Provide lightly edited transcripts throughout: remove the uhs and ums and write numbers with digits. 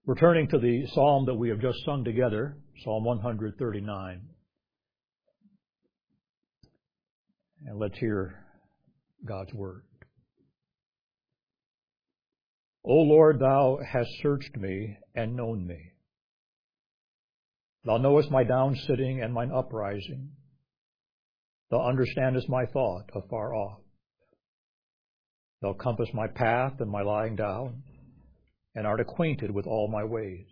We're turning to the psalm that we have just sung together, Psalm 139. And let's hear God's word. O Lord, thou hast searched me and known me. Thou knowest my down sitting and mine uprising. Thou understandest my thought afar off. Thou compassest my path and my lying down, and art acquainted with all my ways.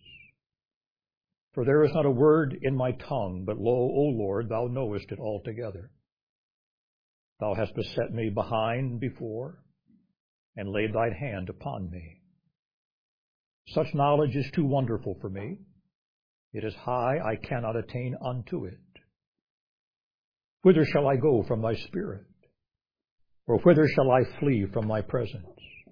For there is not a word in my tongue, but lo, O Lord, thou knowest it altogether. Thou hast beset me behind and before, and laid thine hand upon me. Such knowledge is too wonderful for me. It is high, I cannot attain unto it. Whither shall I go from thy spirit? Or whither shall I flee from thy presence?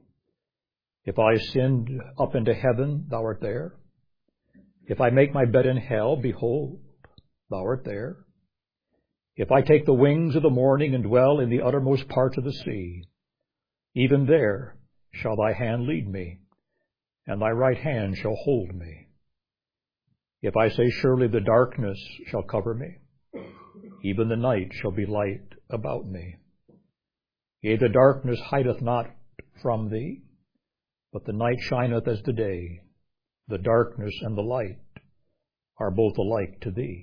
If I ascend up into heaven, thou art there. If I make my bed in hell, behold, thou art there. If I take the wings of the morning and dwell in the uttermost parts of the sea, even there shall thy hand lead me, and thy right hand shall hold me. If I say, surely the darkness shall cover me, even the night shall be light about me. Yea, the darkness hideth not from thee, but the night shineth as the day. The darkness and the light are both alike to thee.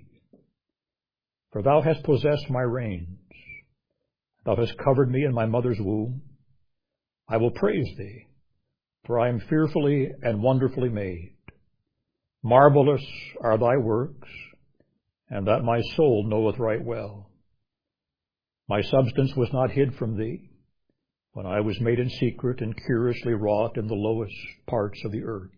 For thou hast possessed my reins. Thou hast covered me in my mother's womb. I will praise thee, for I am fearfully and wonderfully made. Marvelous are thy works, and that my soul knoweth right well. My substance was not hid from thee, when I was made in secret and curiously wrought in the lowest parts of the earth.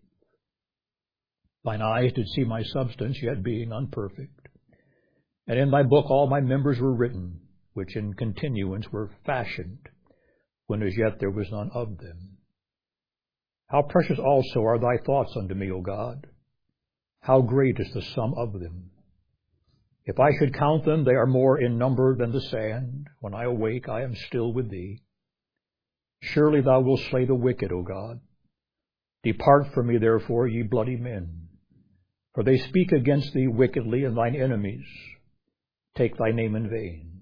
Thine eyes did see my substance, yet being unperfect. And in thy book all my members were written, which in continuance were fashioned, when as yet there was none of them. How precious also are thy thoughts unto me, O God! How great is the sum of them! If I should count them, they are more in number than the sand. When I awake, I am still with thee. Surely thou wilt slay the wicked, O God. Depart from me, therefore, ye bloody men. For they speak against thee wickedly, and thine enemies take thy name in vain.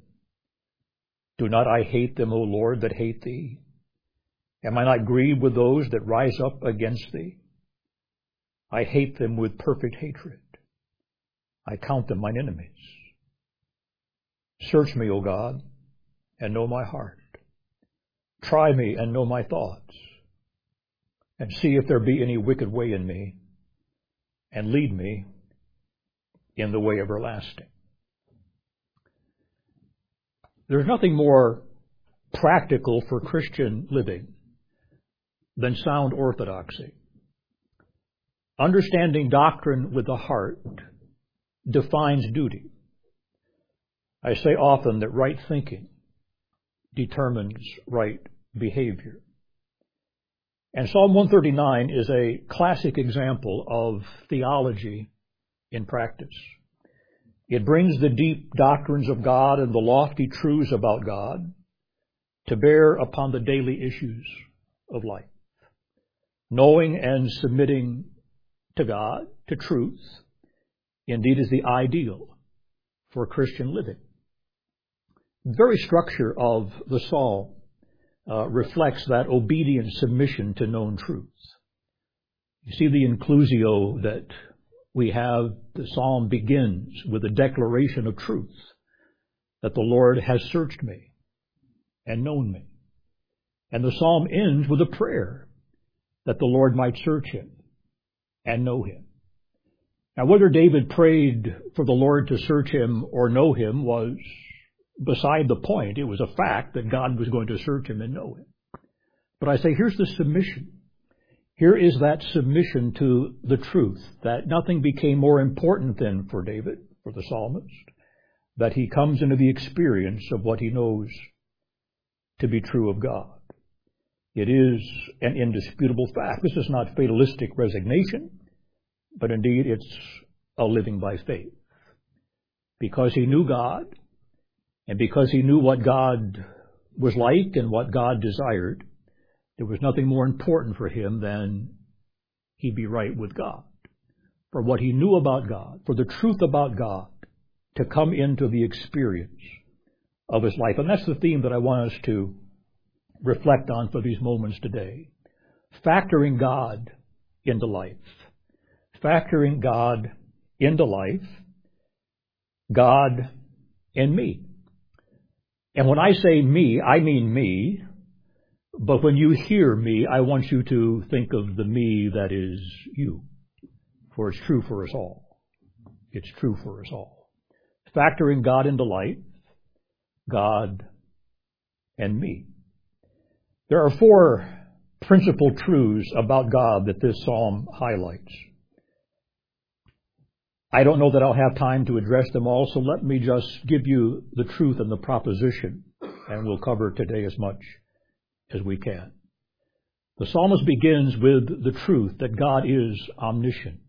Do not I hate them, O Lord, that hate thee? Am I not grieved with those that rise up against thee? I hate them with perfect hatred. I count them mine enemies. Search me, O God, and know my heart. Try me and know my thoughts, and see if there be any wicked way in me, and lead me in the way everlasting. There's nothing more practical for Christian living than sound orthodoxy. Understanding doctrine with the heart defines duty. I say often that right thinking determines right behavior. And Psalm 139 is a classic example of theology in practice. It brings the deep doctrines of God and the lofty truths about God to bear upon the daily issues of life. Knowing and submitting to God, to truth, indeed is the ideal for Christian living. The very structure of the psalm reflects that obedient submission to known truth. You see the inclusio that we have. The psalm begins with a declaration of truth, that the Lord has searched me and known me. And the psalm ends with a prayer that the Lord might search him and know him. Now, whether David prayed for the Lord to search him or know him was beside the point. It was a fact that God was going to search him and know him. But I say, here's the submission. Here is that submission to the truth, that nothing became more important than for David, for the psalmist, that he comes into the experience of what he knows to be true of God. It is an indisputable fact. This is not fatalistic resignation, but indeed it's a living by faith. Because he knew God, and because he knew what God was like, like, and what God desired, there was nothing more important for him than he be right with God, for what he knew about God, for the truth about God, to come into the experience of his life. And that's the theme that I want us to reflect on for these moments today. Factoring God into life. Factoring God into life. God and me. And when I say me, I mean me. But when you hear me, I want you to think of the me that is you. For it's true for us all. It's true for us all. Factoring God into life, God and me. There are 4 principal truths about God that this psalm highlights. I don't know that I'll have time to address them all, so let me just give you the truth and the proposition, and we'll cover today as much as we can. The psalmist begins with the truth that God is omniscient.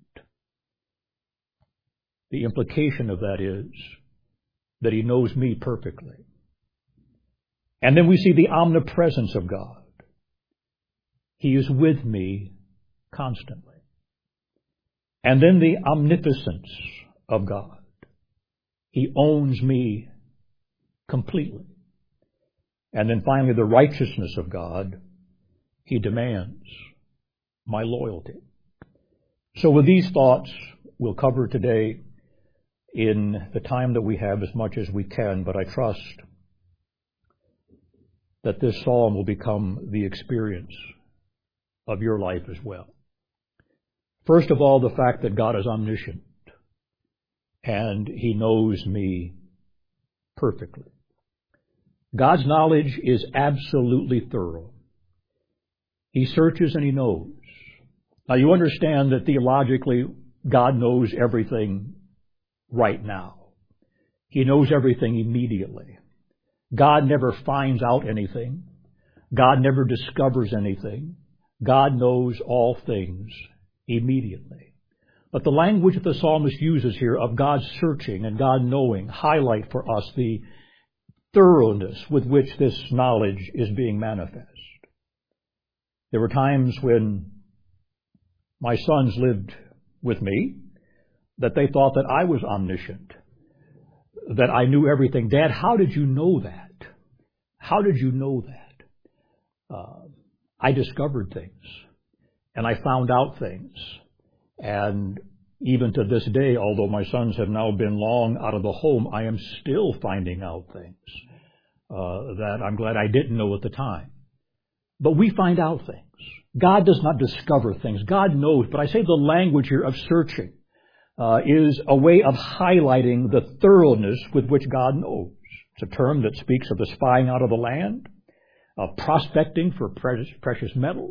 The implication of that is that he knows me perfectly. And then we see the omnipresence of God. He is with me constantly. And then the omnipotence of God. He owns me completely. And then finally, the righteousness of God. He demands my loyalty. So with these thoughts, we'll cover today in the time that we have as much as we can, but I trust that this psalm will become the experience of your life as well. First of all, the fact that God is omniscient and he knows me perfectly. God's knowledge is absolutely thorough. He searches and he knows. Now you understand that theologically, God knows everything right now. He knows everything immediately. God never finds out anything. God never discovers anything. God knows all things immediately. But the language that the psalmist uses here of God searching and God knowing highlight for us the thoroughness with which this knowledge is being manifest. There were times when my sons lived with me that they thought that I was omniscient, that I knew everything. Dad, how did you know that? How did you know that? I discovered things, and I found out things. And even to this day, although my sons have now been long out of the home, I am still finding out things that I'm glad I didn't know at the time. But we find out things. God does not discover things. God knows. But I say the language here of searching is a way of highlighting the thoroughness with which God knows. It's a term that speaks of the spying out of the land, of prospecting for precious metals,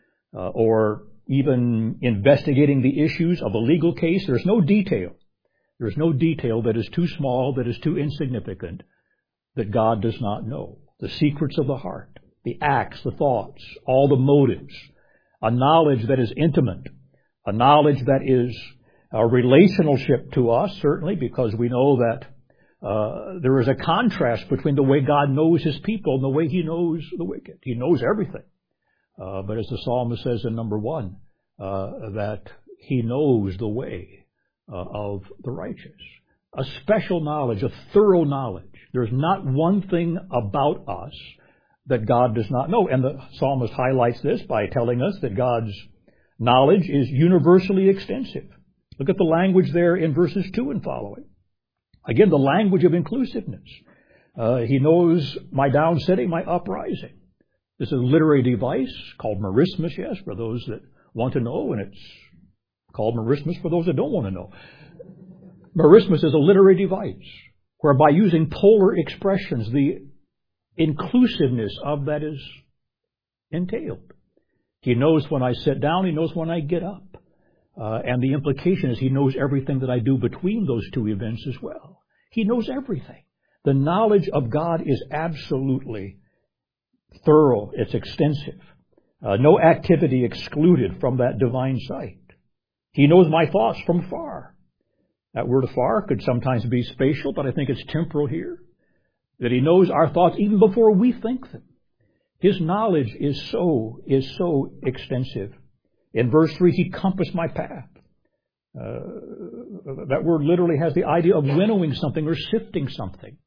or even investigating the issues of a legal case. There's no detail. There's no detail that is too small, that is too insignificant, that God does not know. The secrets of the heart, the acts, the thoughts, all the motives, a knowledge that is intimate, a knowledge that is a relationship to us, certainly, because we know that there is a contrast between the way God knows his people and the way he knows the wicked. He knows everything. But as the psalmist says in number 1, that he knows the way of the righteous. A special knowledge, a thorough knowledge. There's not one thing about us that God does not know. And the psalmist highlights this by telling us that God's knowledge is universally extensive. Look at the language there in verses 2 and following. Again, the language of inclusiveness. He knows my down sitting, my uprising. This is a literary device called merismus, yes, for those that want to know, and it's called merismus for those that don't want to know. Merismus is a literary device whereby using polar expressions, the inclusiveness of that is entailed. He knows when I sit down, he knows when I get up. And the implication is he knows everything that I do between those two events as well. He knows everything. The knowledge of God is absolutely thorough. It's extensive. No activity excluded from that divine sight. He knows my thoughts from far. That word afar could sometimes be spatial, but I think it's temporal here. That he knows our thoughts even before we think them. His knowledge is so extensive. In verse 3, He compassed my path. That word literally has the idea of winnowing something or sifting something.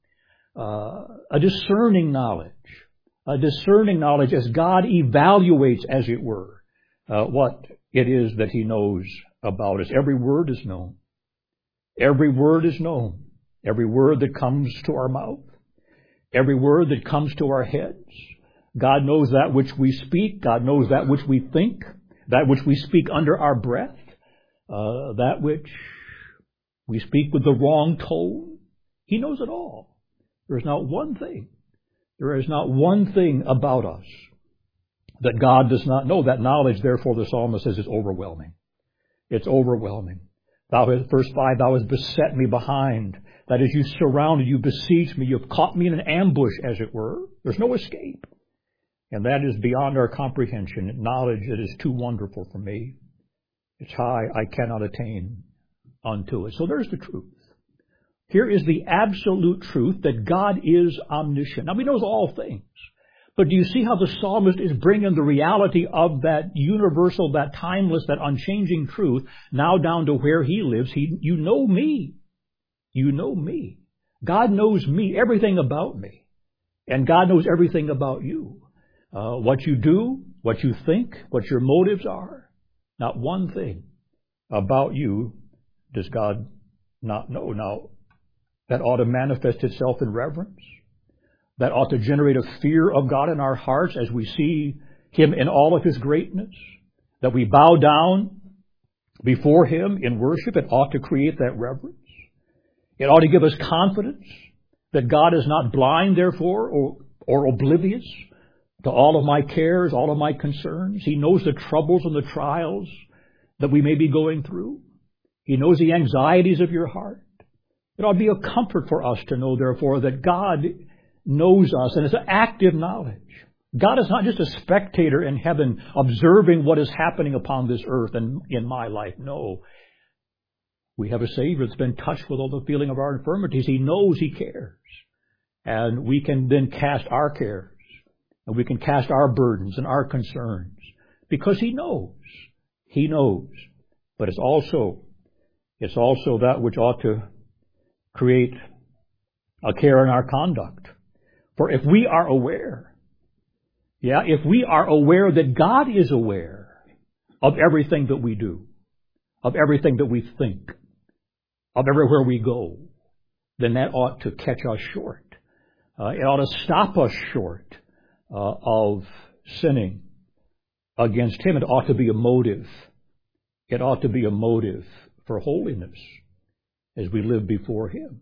A discerning knowledge. A discerning knowledge as God evaluates, as it were, what it is that He knows about us. Every word is known. Every word is known. Every word that comes to our mouth. Every word that comes to our heads. God knows that which we speak. God knows that which we think. That which we speak under our breath. That which we speak with the wrong tone. He knows it all. There is not one thing. There is not one thing about us that God does not know. That knowledge, therefore, the psalmist says, is overwhelming. It's overwhelming. Verse 5, Thou hast beset me behind. That is, you surrounded, you besieged me, you've caught me in an ambush, as it were. There's no escape. And that is beyond our comprehension. Knowledge that is too wonderful for me. It's high, I cannot attain unto it. So there's the truth. Here is the absolute truth that God is omniscient. Now, He knows all things. But do you see how the psalmist is bringing the reality of that universal, that timeless, that unchanging truth now down to where he lives? You know me. You know me. God knows me, everything about me. And God knows everything about you. What you do, what you think, what your motives are. Not one thing about you does God not know. Now, that ought to manifest itself in reverence. That ought to generate a fear of God in our hearts as we see Him in all of His greatness. That we bow down before Him in worship. It ought to create that reverence. It ought to give us confidence that God is not blind, therefore, or oblivious to all of my cares, all of my concerns. He knows the troubles and the trials that we may be going through. He knows the anxieties of your heart. It ought to be a comfort for us to know, therefore, that God knows us, and it's an active knowledge. God is not just a spectator in heaven observing what is happening upon this earth and in my life. No. We have a Savior that's been touched with all the feeling of our infirmities. He knows, He cares. And we can then cast our cares. And we can cast our burdens and our concerns. Because He knows. He knows. But it's also that which ought to create a care in our conduct. For if we are aware, if we are aware that God is aware of everything that we do, of everything that we think, of everywhere we go, then that ought to catch us short. It ought to stop us short of sinning against Him. It ought to be a motive. It ought to be a motive for holiness as we live before Him.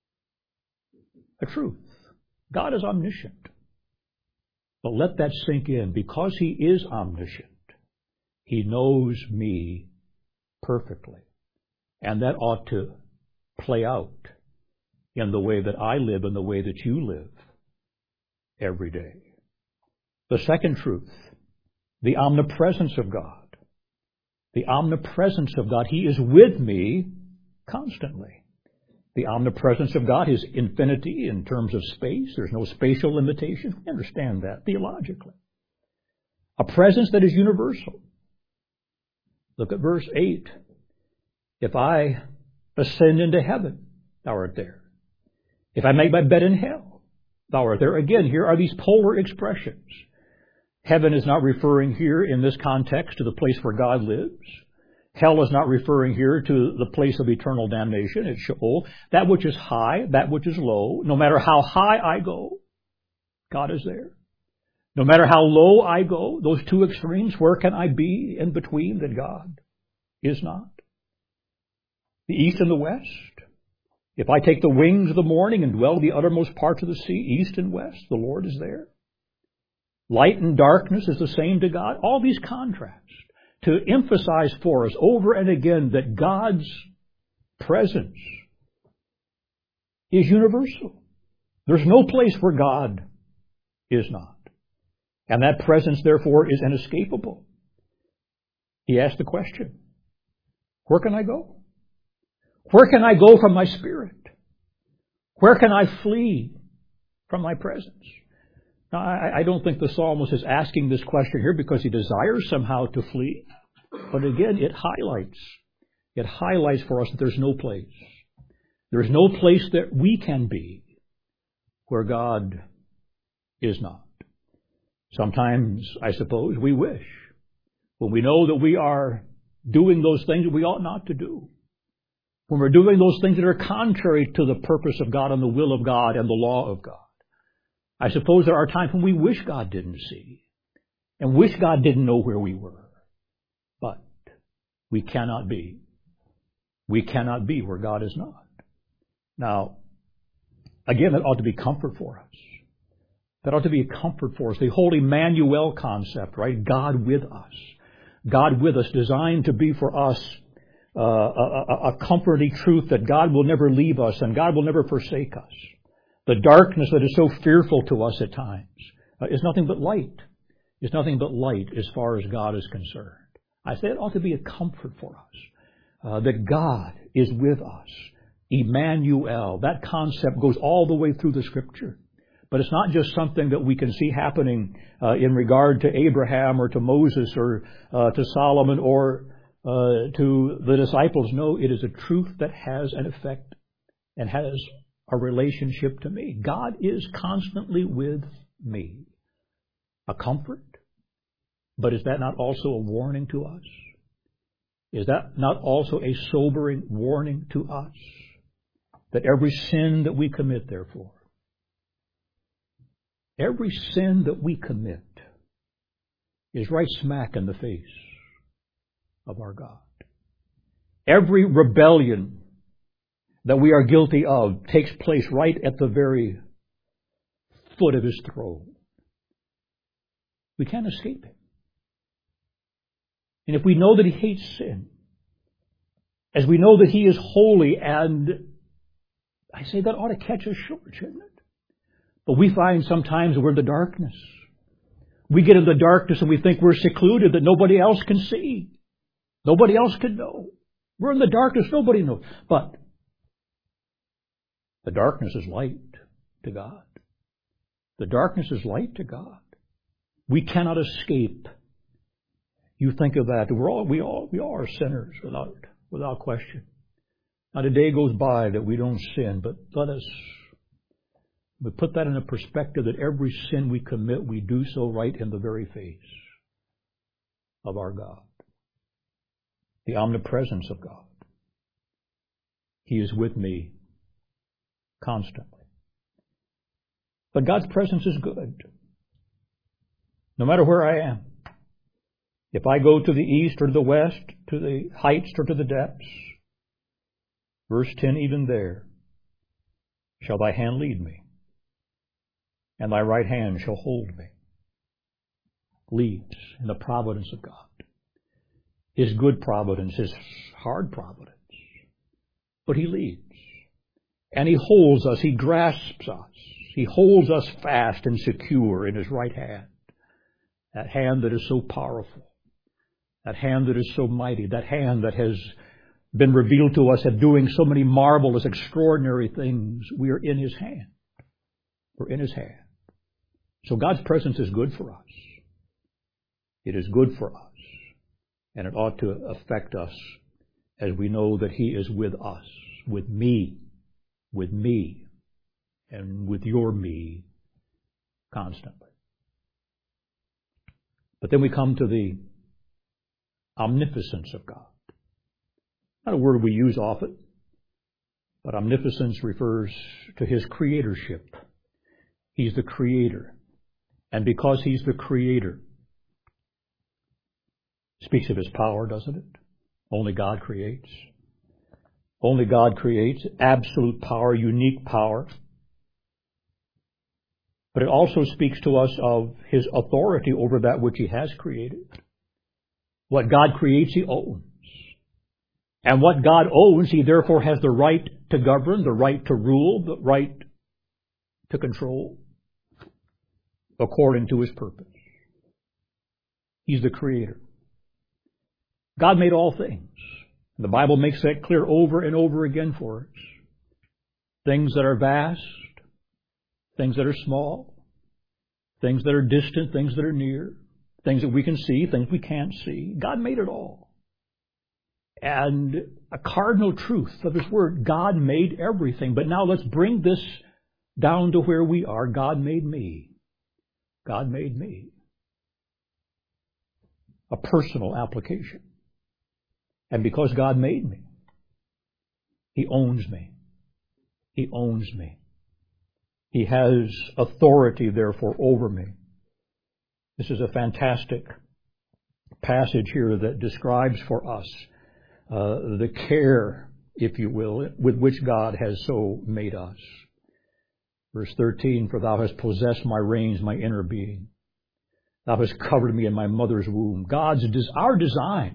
A truth. God is omniscient. But let that sink in. Because He is omniscient, He knows me perfectly. And that ought to play out in the way that I live and the way that you live every day. The second truth, the omnipresence of God. The omnipresence of God. He is with me constantly. The omnipresence of God is infinity in terms of space. There's no spatial limitations. We understand that theologically. A presence that is universal. Look at verse 8. If I ascend into heaven, Thou art there. If I make my bed in hell, Thou art there. Again, here are these polar expressions. Heaven is not referring here in this context to the place where God lives. Hell is not referring here to the place of eternal damnation. It's Sheol. That which is high, that which is low. No matter how high I go, God is there. No matter how low I go, those two extremes, where can I be in between that God is not? The east and the west. If I take the wings of the morning and dwell the uttermost parts of the sea, east and west, the Lord is there. Light and darkness is the same to God. All these contrasts to emphasize for us over and again that God's presence is universal. There's no place where God is not. And that presence, therefore, is inescapable. He asked the question, where can I go? Where can I go from my spirit? Where can I flee from my presence? Now, I don't think the psalmist is asking this question here because he desires somehow to flee. But again, it highlights for us that there's no place. There's no place that we can be where God is not. Sometimes, I suppose, we wish, when we know that we are doing those things that we ought not to do, when we're doing those things that are contrary to the purpose of God and the will of God and the law of God. I suppose there are times when we wish God didn't see and wish God didn't know where we were. But we cannot be. We cannot be where God is not. Now, again, that ought to be comfort for us. That ought to be a comfort for us. The whole Emmanuel concept, right? God with us. God with us, designed to be for us a comforting truth that God will never leave us and God will never forsake us. The darkness that is so fearful to us at times is nothing but light. It's nothing but light as far as God is concerned. I say it ought to be a comfort for us, that God is with us. Emmanuel, that concept goes all the way through the Scripture. But it's not just something that we can see happening in regard to Abraham or to Moses or to Solomon or to the disciples. No, it is a truth that has an effect and has a relationship to me. God is constantly with me. A comfort. But is that not also a warning to us? Is that not also a sobering warning to us? That every sin that we commit, therefore, every sin that we commit is right smack in the face of our God. Every rebellion that we are guilty of takes place right at the very foot of His throne. We can't escape Him. And if we know that He hates sin, as we know that He is holy, and I say that ought to catch us short, shouldn't it? But we find sometimes we're in the darkness. We get in the darkness and we think we're secluded, that nobody else can see. Nobody else can know. We're in the darkness, nobody knows. But the darkness is light to God. The darkness is light to God. We cannot escape. You think of that. We all are sinners without question. Not a day goes by that we don't sin, but let us put that in a perspective that every sin we commit, we do so right in the very face of our God. The omnipresence of God. He is with me constantly. But God's presence is good. No matter where I am. If I go to the east or to the west, to the heights or to the depths, verse 10, even there shall thy hand lead me, and thy right hand shall hold me. Leads in the providence of God. His good providence, His hard providence. But He leads. And He holds us, He grasps us. He holds us fast and secure in His right hand. That hand that is so powerful. That hand that is so mighty. That hand that has been revealed to us as doing so many marvelous, extraordinary things. We are in His hand. We're in His hand. So God's presence is good for us. It is good for us. And it ought to affect us as we know that He is with us, with me, and with your me constantly. But then we come to the omnipotence of God. Not a word we use often, but omnipotence refers to His creatorship. He's the Creator. And because He's the Creator, speaks of His power, doesn't it? Only God creates. Only God creates. Absolute power, unique power. But it also speaks to us of His authority over that which He has created. What God creates, He owns. And what God owns, He therefore has the right to govern, the right to rule, the right to control, according to His purpose. He's the Creator. God made all things. The Bible makes that clear over and over again for us. Things that are vast, things that are small, things that are distant, things that are near, things that we can see, things we can't see. God made it all. And a cardinal truth of His Word, God made everything. But now let's bring this down to where we are. God made me. God made me. A personal application. And because God made me, He owns me. He owns me. He has authority, therefore, over me. This is a fantastic passage here that describes for us the care, if you will, with which God has so made us. Verse 13, for thou hast possessed my reins, my inner being. Thou hast covered me in my mother's womb. Our design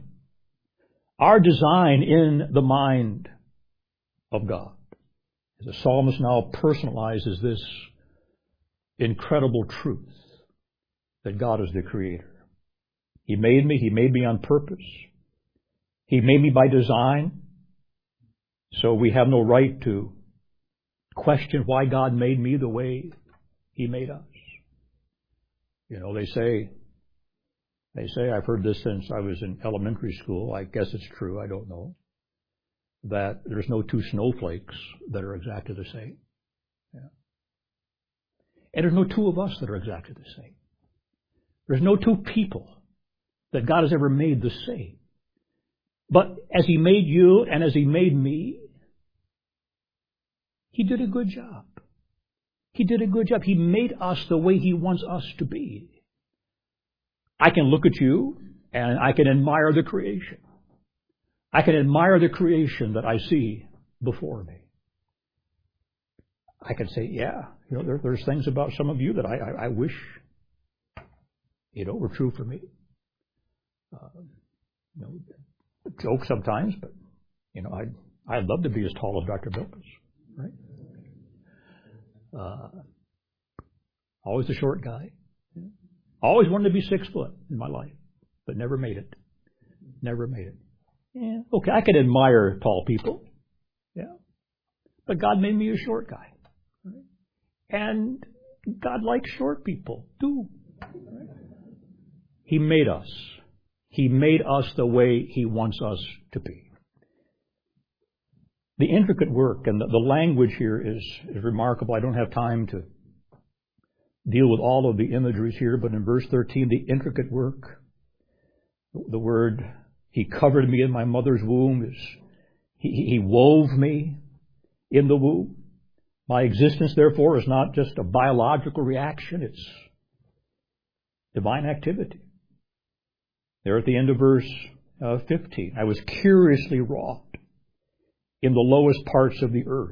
in the mind of God. The psalmist now personalizes this incredible truth that God is the Creator. He made me on purpose. He made me by design. So we have no right to question why God made me the way He made us. You know, they say, I've heard this since I was in elementary school, I guess it's true, I don't know, that there's no two snowflakes that are exactly the same. Yeah. And there's no two of us that are exactly the same. There's no two people that God has ever made the same. But as He made you and as He made me, He did a good job. He did a good job. He made us the way He wants us to be. I can look at you and I can admire the creation. I can admire the creation that I see before me. I can say, yeah, you know, there's things about some of you that I wish, you know, were true for me. You know, joke sometimes, but you know, I'd love to be as tall as Dr. Bilkes, right? Always a short guy. Always wanted to be 6 foot in my life, but never made it. Never made it. Yeah, okay, I can admire tall people. Yeah. But God made me a short guy. Right? And God likes short people too. Right? He made us. He made us the way He wants us to be. The intricate work and the language here is remarkable. I don't have time to deal with all of the imageries here, but in verse 13, the intricate work, the word, He covered me in my mother's womb, is He wove me in the womb. My existence, therefore, is not just a biological reaction, it's divine activity. There at the end of verse 15, I was curiously wrought in the lowest parts of the earth.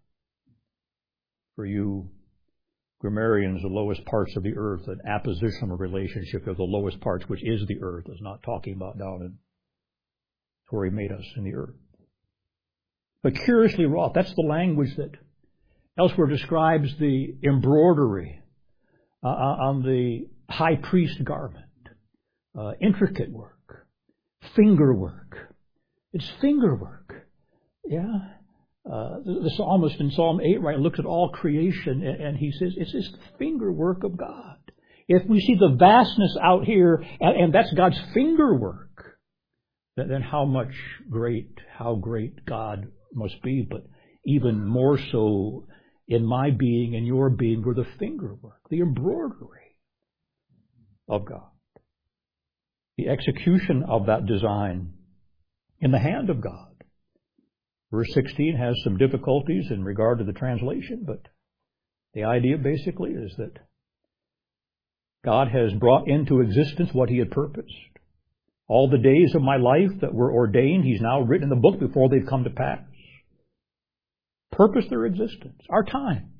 For you grammarians, the lowest parts of the earth, an appositional relationship of the lowest parts, which is the earth, is not talking about down in where He made us in the earth. But curiously wrought, that's the language that elsewhere describes the embroidery on the high priest garment. Intricate work, finger work. It's finger work. Yeah. The psalmist in Psalm 8, right, looks at all creation and he says, it's just the finger work of God. If we see the vastness out here, and that's God's finger work, then how great God must be, but even more so in my being and your being, we're the finger work, the embroidery of God. The execution of that design in the hand of God. Verse 16 has some difficulties in regard to the translation, but the idea basically is that God has brought into existence what He had purposed. All the days of my life that were ordained, He's now written in the book before they've come to pass. Purpose their existence. Our times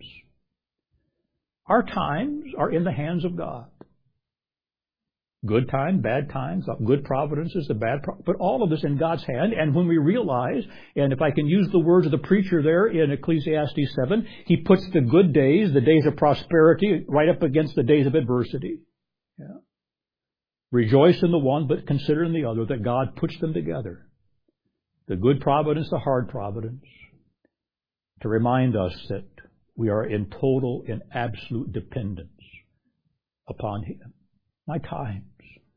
are in the hands of God. Good time, bad times, good providences, the bad, but all of this in God's hand. And when we realize, and if I can use the words of the preacher there in Ecclesiastes 7, he puts the good days, the days of prosperity, right up against the days of adversity. Yeah. Rejoice in the one, but consider in the other that God puts them together. The good providence, the hard providence, to remind us that we are in total and absolute dependence upon Him. My times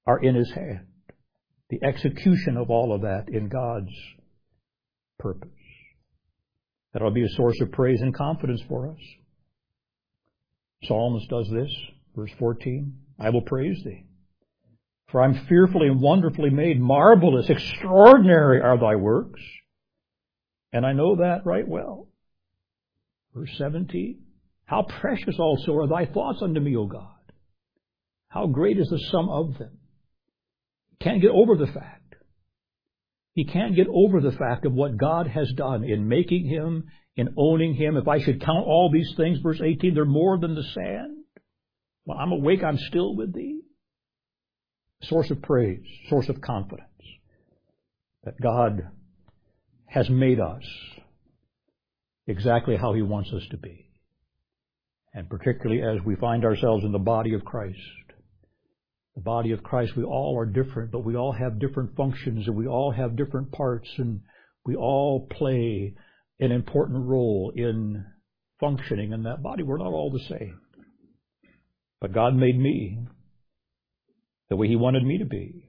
are in His hand. The execution of all of that in God's purpose. That'll be a source of praise and confidence for us. Psalmist does this, verse 14, I will praise Thee, for I'm fearfully and wonderfully made. Marvelous, extraordinary are Thy works. And I know that right well. Verse 17, how precious also are Thy thoughts unto me, O God. How great is the sum of them. Can't get over the fact. He can't get over the fact of what God has done in making Him, in owning Him. If I should count all these things, verse 18, they're more than the sand. When I'm awake, I'm still with Thee. Source of praise, source of confidence that God has made us exactly how He wants us to be. And particularly as we find ourselves in the body of Christ. The body of Christ, we all are different, but we all have different functions, and we all have different parts, and we all play an important role in functioning in that body. We're not all the same. But God made me the way He wanted me to be.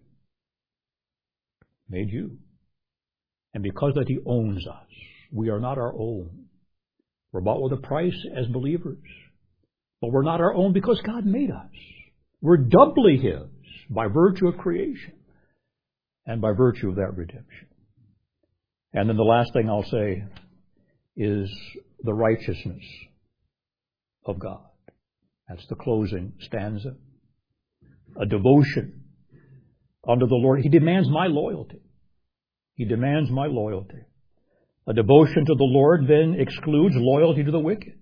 Made you. And because that He owns us, we are not our own. We're bought with a price as believers. But we're not our own because God made us. We're doubly His by virtue of creation and by virtue of that redemption. And then the last thing I'll say is the righteousness of God. That's the closing stanza. A devotion unto the Lord. He demands my loyalty. He demands my loyalty. A devotion to the Lord then excludes loyalty to the wicked.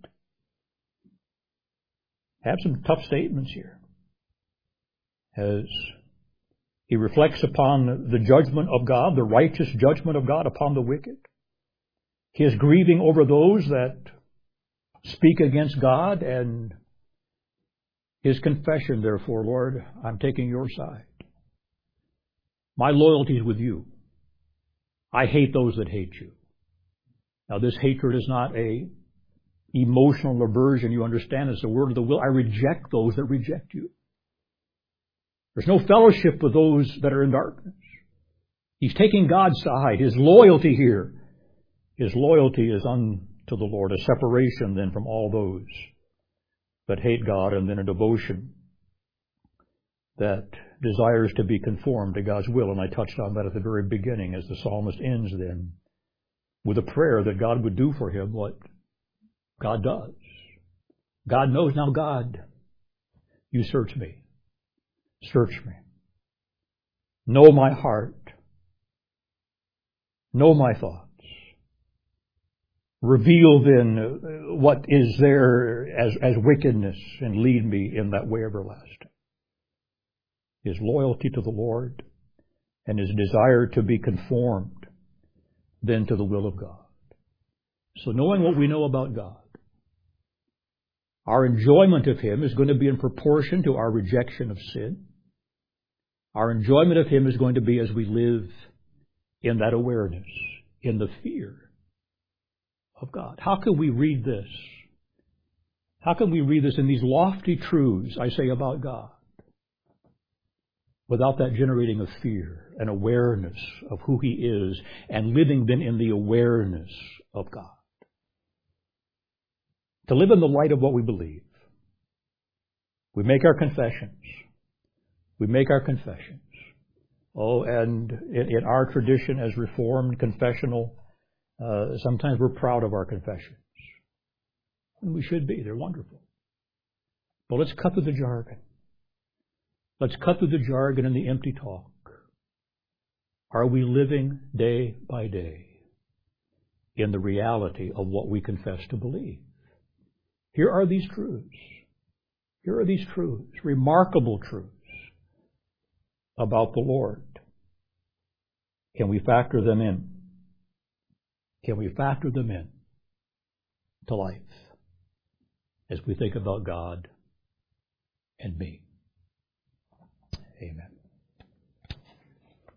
Have some tough statements here. As he reflects upon the judgment of God, the righteous judgment of God upon the wicked. He is grieving over those that speak against God, and his confession, therefore, Lord, I'm taking your side. My loyalty is with you. I hate those that hate you. Now, this hatred is not a emotional aversion. You understand, it's a word of the will. I reject those that reject you. There's no fellowship with those that are in darkness. He's taking God's side. His loyalty here, his loyalty is unto the Lord, a separation then from all those that hate God, and then a devotion that desires to be conformed to God's will. And I touched on that at the very beginning as the psalmist ends then with a prayer that God would do for him what God does. God knows. Now, God, you search me. Search me. Know my heart. Know my thoughts. Reveal then what is there as wickedness, and lead me in that way everlasting. His loyalty to the Lord and his desire to be conformed then to the will of God. So knowing what we know about God, our enjoyment of Him is going to be in proportion to our rejection of sin. Our enjoyment of Him is going to be as we live in that awareness, in the fear of God. How can we read this? How can we read this in these lofty truths, I say, about God, without that generating of fear and awareness of who He is, and living then in the awareness of God? To live in the light of what we believe. We make our confessions. We make our confessions. Oh, and in our tradition as Reformed confessional, sometimes we're proud of our confessions. And we should be. They're wonderful. But let's cut through the jargon. Let's cut through the jargon and the empty talk. Are we living day by day in the reality of what we confess to believe? Here are these truths. Here are these truths, remarkable truths about the Lord. Can we factor them in? Can we factor them in to life as we think about God and me? Amen.